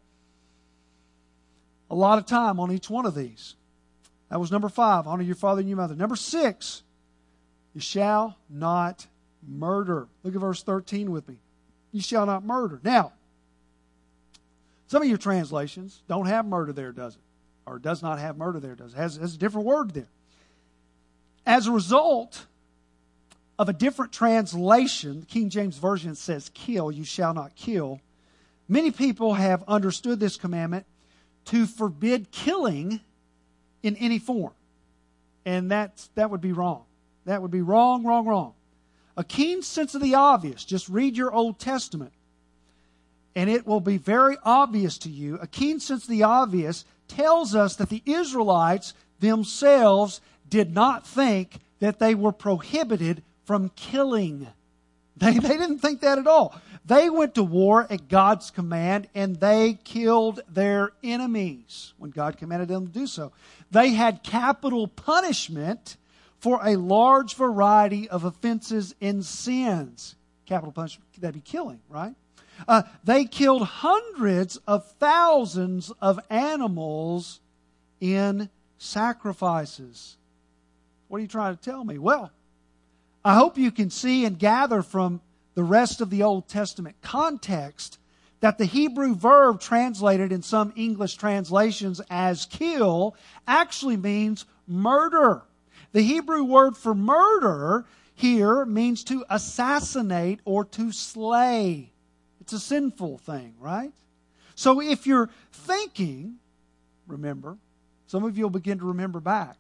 a lot of time on each one of these. That was number five, honor your father and your mother. Number six, you shall not murder. Look at verse thirteen with me. You shall not murder. Now, some of your translations don't have murder there, does it? Or does not have murder there, does it? It has, has a different word there. As a result of a different translation, the King James Version says kill, you shall not kill. Many people have understood this commandment to forbid killing in any form. And that's, that would be wrong. That would be wrong, wrong, wrong. A keen sense of the obvious. Just read your Old Testament and it will be very obvious to you. A keen sense of the obvious tells us that the Israelites themselves did not think that they were prohibited from killing. They, they didn't think that at all. They went to war at God's command and they killed their enemies when God commanded them to do so. They had capital punishment for a large variety of offenses and sins. Capital punishment, that'd be killing, right? Uh, they killed hundreds of thousands of animals in sacrifices. What are you trying to tell me? Well, I hope you can see and gather from the rest of the Old Testament context that the Hebrew verb translated in some English translations as kill actually means murder. The Hebrew word for murder here means to assassinate or to slay. It's a sinful thing, right? So if you're thinking, remember, some of you will begin to remember back.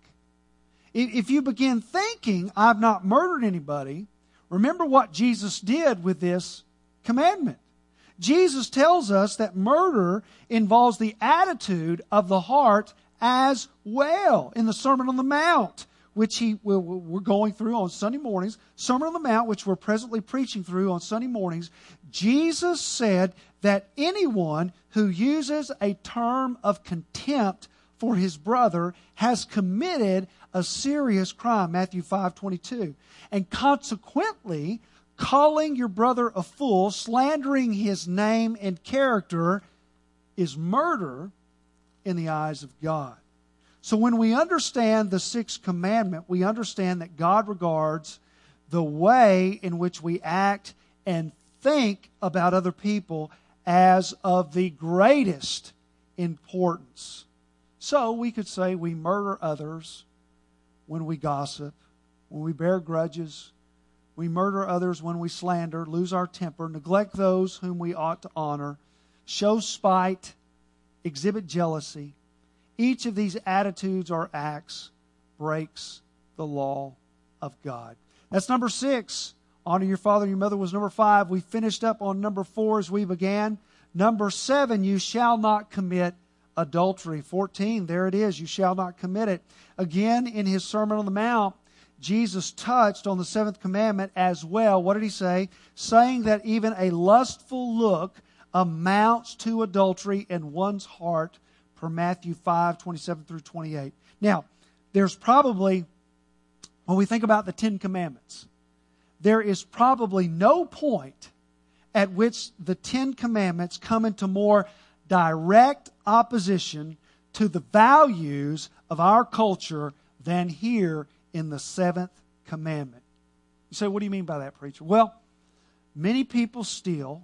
If you begin thinking, I've not murdered anybody, remember what Jesus did with this commandment. Jesus tells us that murder involves the attitude of the heart as well. In the Sermon on the Mount, which he we're going through on Sunday mornings, Sermon on the Mount, which we're presently preaching through on Sunday mornings, Jesus said that anyone who uses a term of contempt for his brother has committed a serious crime, Matthew five twenty-two. And consequently, calling your brother a fool, slandering his name and character, is murder in the eyes of God. So when we understand the sixth commandment, we understand that God regards the way in which we act and think about other people as of the greatest importance. So we could say we murder others when we gossip, when we bear grudges. We murder others when we slander, lose our temper, neglect those whom we ought to honor, show spite, exhibit jealousy. Each of these attitudes or acts breaks the law of God. That's number six. Honor your father and your mother was number five. We finished up on number four as we began. Number seven, you shall not commit adultery. fourteen, there it is. You shall not commit it. Again, in his Sermon on the Mount, Jesus touched on the seventh commandment as well. What did he say? Saying that even a lustful look amounts to adultery in one's heart, per Matthew five twenty-seven through twenty-eight. Now, there's probably, when we think about the Ten Commandments, there is probably no point at which the Ten Commandments come into more direct opposition to the values of our culture than here in the seventh commandment. You say, what do you mean by that, preacher? Well, many people steal.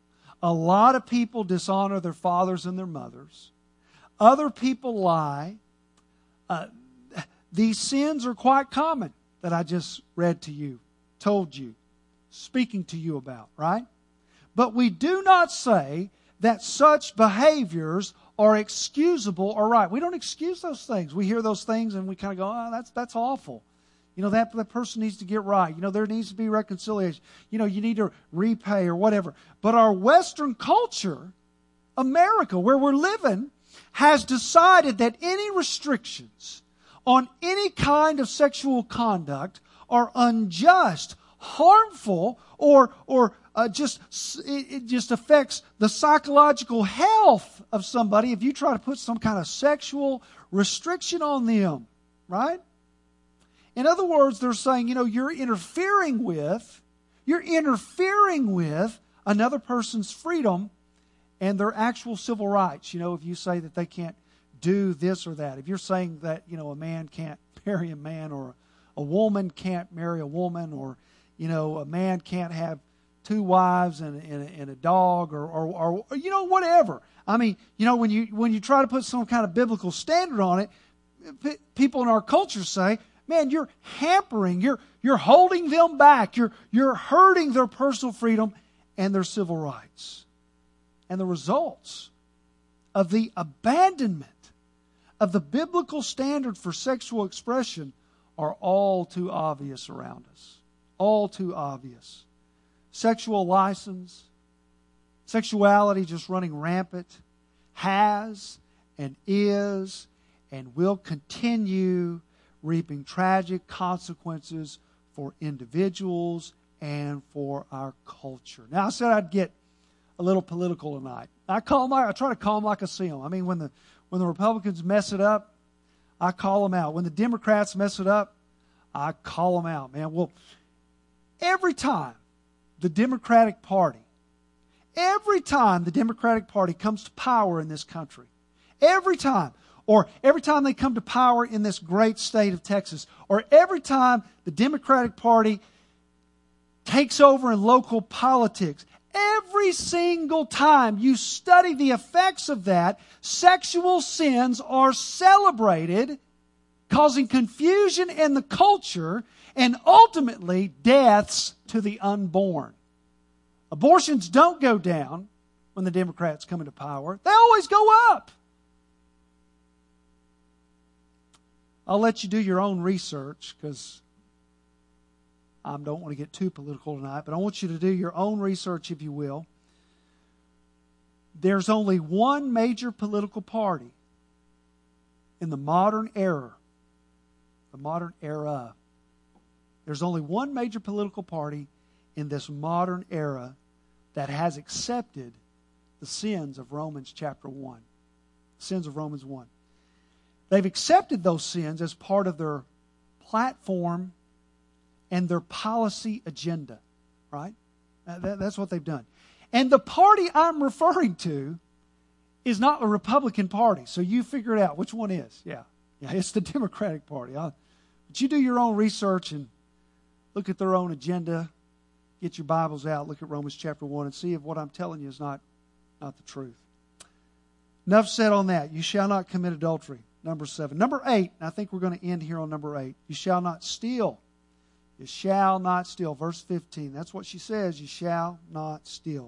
A lot of people dishonor their fathers and their mothers. Other people lie. Uh, these sins are quite common that I just read to you, told you, speaking to you about, right? But we do not say that such behaviors are excusable or right. We don't excuse those things. We hear those things and we kind of go, oh, that's that's awful. You know, that, that person needs to get right. You know, there needs to be reconciliation. You know, you need to repay or whatever. But our Western culture, America, where we're living, has decided that any restrictions on any kind of sexual conduct are unjust, harmful, or or uh, just it, it just affects the psychological health of somebody if you try to put some kind of sexual restriction on them, right? In other words, they're saying, you know, you're interfering with, you're interfering with another person's freedom and their actual civil rights. You know, if you say that they can't do this or that, if you're saying that, you know, a man can't marry a man, or a woman can't marry a woman, or, you know, a man can't have two wives and, and, and a dog, or, or, or, you know, whatever. I mean, you know, when you when you try to put some kind of biblical standard on it, p- people in our culture say, man, you're hampering, you're you're holding them back, you're you're hurting their personal freedom and their civil rights. And the results of the abandonment of the biblical standard for sexual expression are all too obvious around us. All too obvious. Sexual license, sexuality just running rampant, has and is and will continue reaping tragic consequences for individuals and for our culture. Now, I said I'd get a little political tonight. I call them, I try to call them like I see them. I mean, when the when the Republicans mess it up, I call them out. When the Democrats mess it up, I call them out, man. Well, every time the Democratic Party, every time the Democratic Party comes to power in this country, every time, or every time they come to power in this great state of Texas, or every time the Democratic Party takes over in local politics, every single time you study the effects of that, sexual sins are celebrated, causing confusion in the culture and ultimately deaths to the unborn. Abortions don't go down when the Democrats come into power. They always go up. I'll let you do your own research because I don't want to get too political tonight, but I want you to do your own research, if you will. There's only one major political party in the modern era, the modern era. There's only one major political party in this modern era that has accepted the sins of Romans chapter one. The sins of Romans one. They've accepted those sins as part of their platform and their policy agenda. Right? That, that's what they've done. And the party I'm referring to is not the Republican Party. So you figure it out. Which one is? Yeah. Yeah, it's the Democratic Party. I'll, but you do your own research and look at their own agenda. Get your Bibles out. Look at Romans chapter one and see if what I'm telling you is not, not the truth. Enough said on that. You shall not commit adultery. Number seven. Number eight. And I think we're going to end here on number eight. You shall not steal. You shall not steal. Verse fifteen. That's what she says. You shall not steal.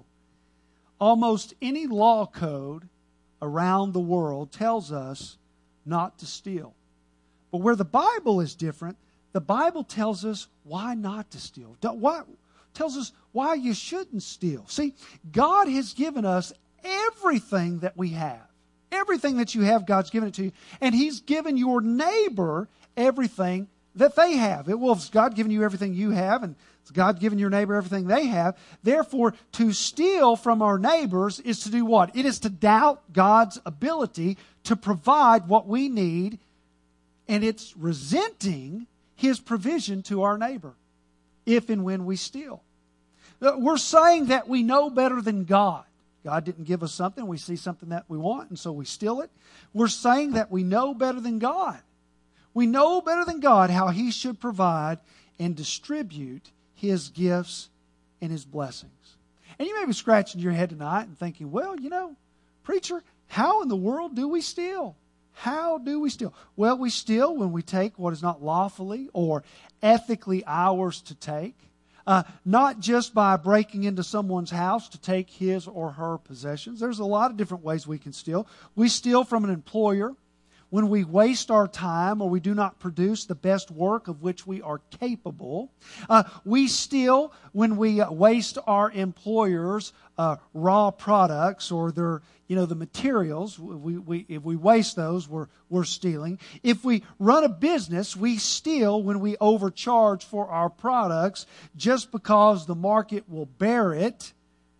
Almost any law code around the world tells us not to steal. But where the Bible is different, the Bible tells us why not to steal. Why, tells us why you shouldn't steal. See, God has given us everything that we have. Everything that you have, God's given it to you. And He's given your neighbor everything that they have. It, well, if God given you everything you have, and God given your neighbor everything they have, therefore, to steal from our neighbors is to do what? It is to doubt God's ability to provide what we need, and it's resenting His provision to our neighbor, if and when we steal. We're saying that we know better than God. God didn't give us something. We see something that we want, and so we steal it. We're saying that we know better than God. We know better than God how He should provide and distribute His gifts and His blessings. And you may be scratching your head tonight and thinking, well, you know, preacher, how in the world do we steal? How do we steal? Well, we steal when we take what is not lawfully or ethically ours to take. Uh, not just by breaking into someone's house to take his or her possessions. There's a lot of different ways we can steal. We steal from an employer when we waste our time or we do not produce the best work of which we are capable. Uh, we steal when we uh, waste our employers' uh, raw products or their, you know, the materials. We, we, if we waste those, we're, we're stealing. If we run a business, we steal when we overcharge for our products just because the market will bear it.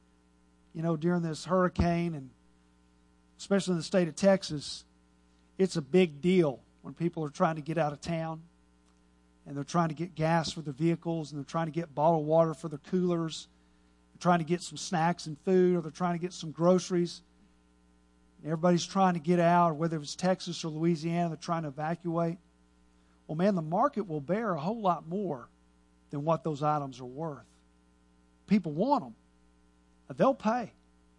You know, during this hurricane, and especially in the state of Texas, it's a big deal when people are trying to get out of town and they're trying to get gas for their vehicles and they're trying to get bottled water for their coolers. They're trying to get some snacks and food, or they're trying to get some groceries. And everybody's trying to get out, or whether it's Texas or Louisiana, they're trying to evacuate. Well, man, the market will bear a whole lot more than what those items are worth. People want them. They'll pay.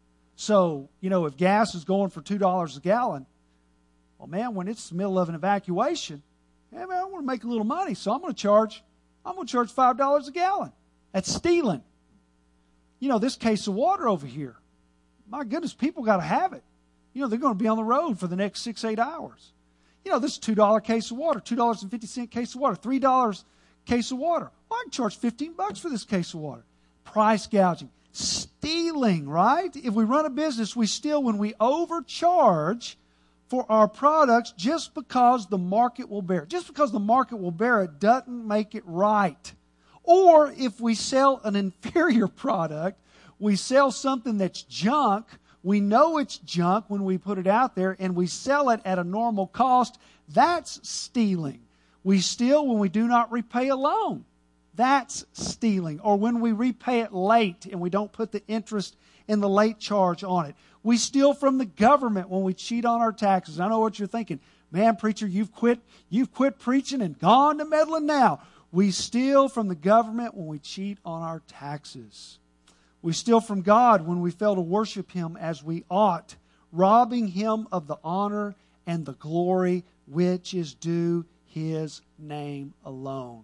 So, you know, if gas is going for two dollars a gallon, well, man, when it's the middle of an evacuation, hey, man, I want to make a little money, so I'm going to charge, I'm going to charge five dollars a gallon. That's stealing. You know, this case of water over here, my goodness, people got to have it. You know, they're going to be on the road for the next six, eight hours. You know, this two dollar case of water, two dollars and fifty cents case of water, three dollars case of water. Well, I can charge fifteen bucks for this case of water. Price gouging. Stealing, right? If we run a business, we steal when we overcharge for our products just because the market will bear it. Just because the market will bear it doesn't make it right. Or if we sell an inferior product, we sell something that's junk, we know it's junk when we put it out there, and we sell it at a normal cost, that's stealing. We steal when we do not repay a loan. That's stealing. Or when we repay it late and we don't put the interest in the late charge on it. We steal from the government when we cheat on our taxes. I know what you're thinking. Man, preacher, you've quit, you've quit preaching and gone to meddling now. We steal from the government when we cheat on our taxes. We steal from God when we fail to worship Him as we ought, robbing Him of the honor and the glory which is due His name alone.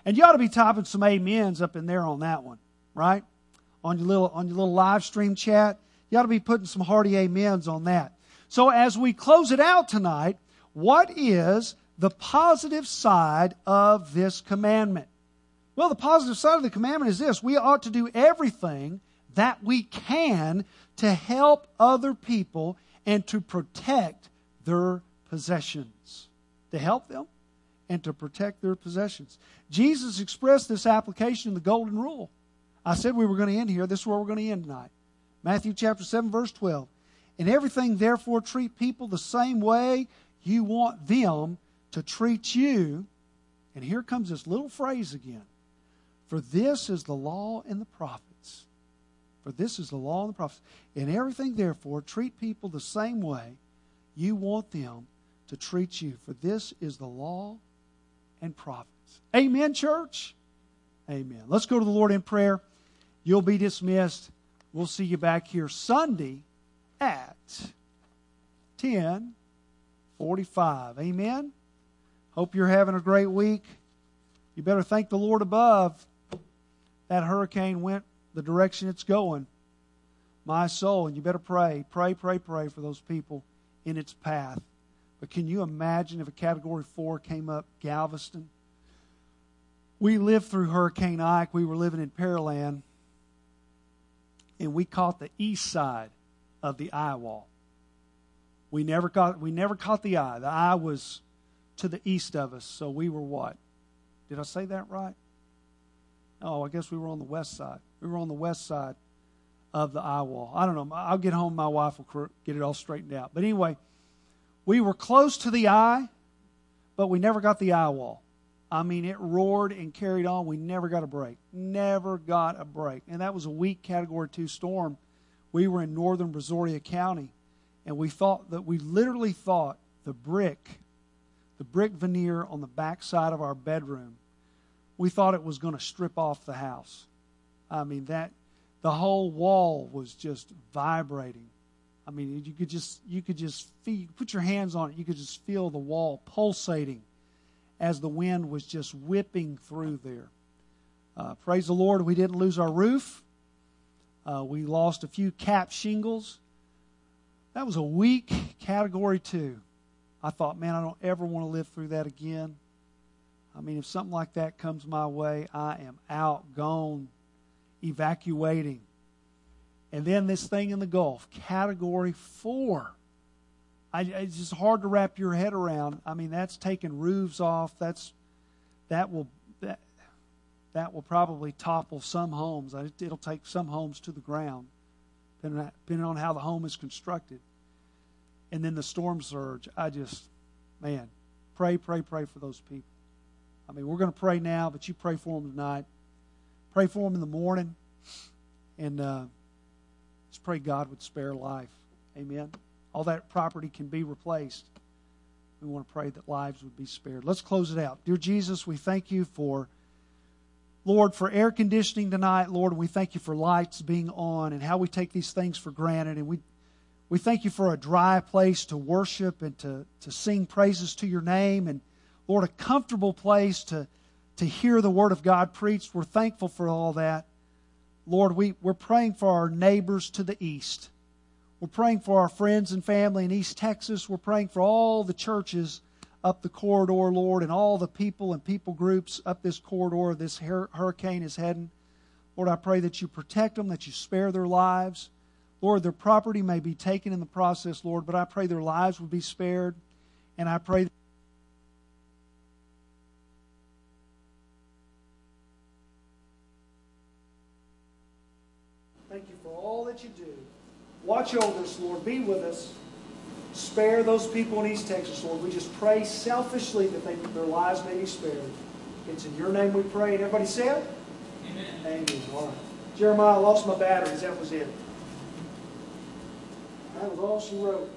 And you ought to be typing some amens up in there on that one, right? On your little on your little live stream chat. You ought to be putting some hearty amens on that. So as we close it out tonight, what is the positive side of this commandment? Well, the positive side of the commandment is this. We ought to do everything that we can to help other people and to protect their possessions. To help them and to protect their possessions. Jesus expressed this application in the Golden Rule. I said we were going to end here. This is where we're going to end tonight. Matthew chapter seven, verse twelve. In everything, therefore, treat people the same way you want them to treat you. And here comes this little phrase again. For this is the law and the prophets. For this is the law and the prophets. In everything, therefore, treat people the same way you want them to treat you. For this is the law and prophets. Amen, church? Amen. Let's go to the Lord in prayer. You'll be dismissed. We'll see you back here Sunday at ten forty-five. Amen? Hope you're having a great week. You better thank the Lord above. That hurricane went the direction it's going. My soul, and you better pray, pray, pray, pray for those people in its path. But can you imagine if a Category four came up Galveston? We lived through Hurricane Ike. We were living in Pearland. And we caught the east side of the eye wall. We never caught, we never caught the eye. The eye was to the east of us. So we were what? Did I say that right? Oh, I guess we were on the west side. We were on the west side of the eye wall. I don't know. I'll get home. My wife will get it all straightened out. But anyway, we were close to the eye, but we never got the eye wall. I mean, it roared and carried on. We never got a break. Never got a break. And that was a weak Category two storm. We were in northern Brazoria County, and we thought that we literally thought the brick, the brick veneer on the back side of our bedroom, we thought it was going to strip off the house. I mean, that the whole wall was just vibrating. I mean, you could just you could just feel, put your hands on it. You could just feel the wall pulsating as the wind was just whipping through there. Uh, praise the Lord, we didn't lose our roof. Uh, we lost a few cap shingles. That was a weak Category two. I thought, man, I don't ever want to live through that again. I mean, if something like that comes my way, I am out, gone, evacuating. And then this thing in the Gulf, Category four. I, it's just hard to wrap your head around. I mean, that's taking roofs off. That's that will that that will probably topple some homes. It'll take some homes to the ground, depending on, depending on how the home is constructed. And then the storm surge. I just, man, pray, pray, pray for those people. I mean, we're going to pray now, but you pray for them tonight. Pray for them in the morning, and uh, just pray God would spare life. Amen. All that property can be replaced. We want to pray that lives would be spared. Let's close it out. Dear Jesus, we thank you for, Lord, for air conditioning tonight. Lord, we thank you for lights being on and how we take these things for granted. And we we thank you for a dry place to worship and to, to sing praises to your name. And, Lord, a comfortable place to, to hear the Word of God preached. We're thankful for all that. Lord, we, we're praying for our neighbors to the east. We're praying for our friends and family in East Texas. We're praying for all the churches up the corridor, Lord, and all the people and people groups up this corridor this hurricane is heading. Lord, I pray that you protect them, that you spare their lives. Lord, their property may be taken in the process, Lord, but I pray their lives would be spared. And I pray thank you for all that you do. Watch over us, Lord. Be with us. Spare those people in East Texas, Lord. We just pray selfishly that they, their lives may be spared. It's in your name we pray. And everybody said? Amen. Amen. All right. Jeremiah, I lost my batteries. That was it. That was all she wrote.